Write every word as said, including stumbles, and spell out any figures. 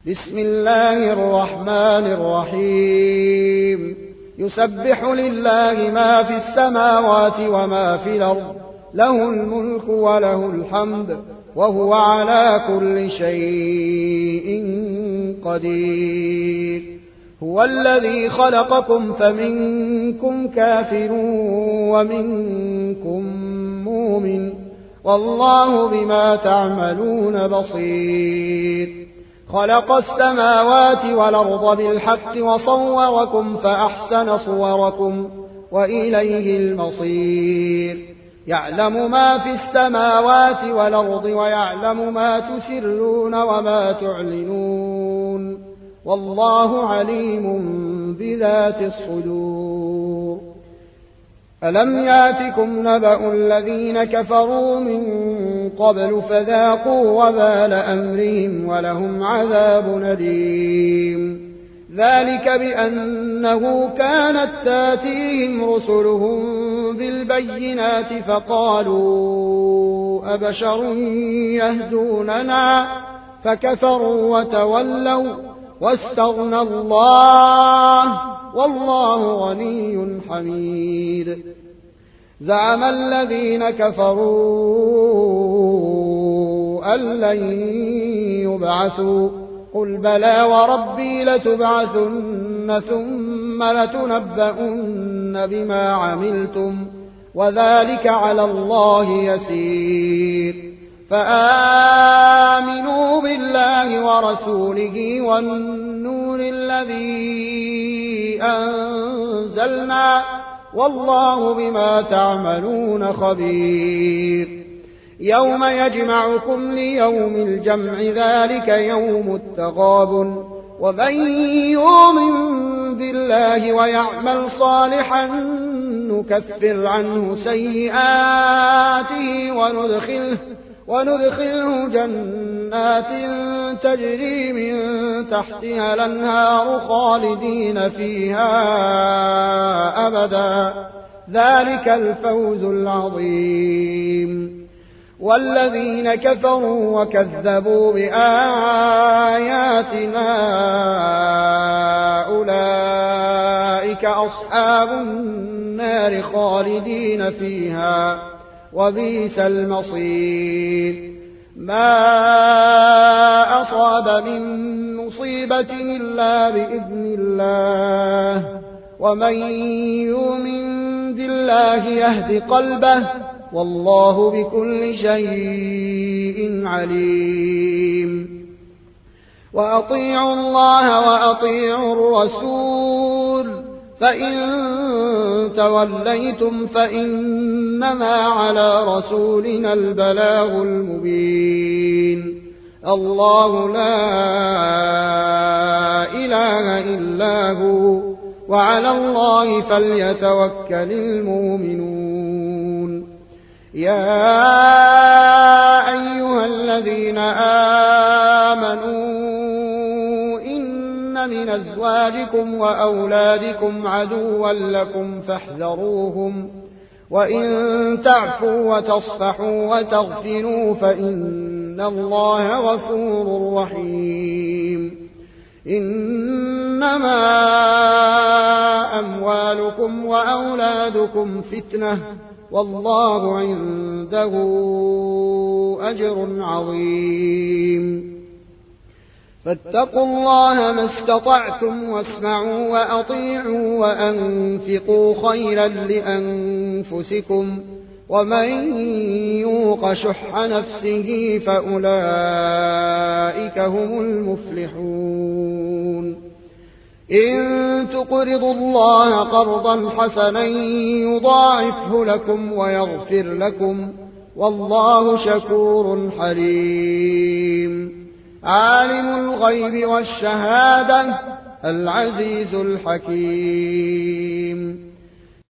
بسم الله الرحمن الرحيم يسبح لله ما في السماوات وما في الأرض له الملك وله الحمد وهو على كل شيء قدير هو الذي خلقكم فمنكم كافر ومنكم مؤمن والله بما تعملون بصير خلق السماوات والأرض بالحق وصوركم فأحسن صوركم وإليه المصير يعلم ما في السماوات والأرض ويعلم ما تسرون وما تعلنون والله عليم بذات الصدور ألم ياتكم نبأ الذين كفروا من قبل فذاقوا وبال أمرهم ولهم عذاب أليم ذلك بأنه كانت تاتيهم رسلهم بالبينات فقالوا أبشر يهدوننا فكفروا وتولوا واستغنى الله والله غني حميد زعم الذين كفروا أن لن يبعثوا قل بلى وربي لتبعثن ثم لتنبؤن بما عملتم وذلك على الله يسير فآمنوا بالله ورسوله والنور الذي أنزلنا والله بما تعملون خبير يوم يجمعكم ليوم الجمع ذلك يوم التغابن ومن يؤمن بالله ويعمل صالحا نكفر عنه سيئاته وندخله وندخله جنات تجري من تحتها الأنهار خالدين فيها أبدا ذلك الفوز العظيم والذين كفروا وكذبوا بآياتنا أولئك أصحاب النار خالدين فيها وبئس المصير ما أصاب من مصيبة إلا بإذن الله ومن يؤمن بالله يهد قلبه والله بكل شيء عليم وأطيعوا الله وأطيعوا الرسول فإن توليتم فإنما على رسولنا البلاغ المبين الله لا إله إلا هو وعلى الله فليتوكل المؤمنون يا أيها الذين آمنوا من أزواجكم وأولادكم عدوا لكم فاحذروهم وإن تعفوا وتصفحوا وتغفروا فإن الله غفور رحيم إنما أموالكم وأولادكم فتنة والله عنده أجر عظيم فاتقوا الله ما استطعتم واسمعوا وأطيعوا وأنفقوا خيرا لأنفسكم ومن يوق شح نفسه فأولئك هم المفلحون إن تقرضوا الله قرضا حسنا يضاعفه لكم ويغفر لكم والله شكور حليم عالم الغيب والشهادة العزيز الحكيم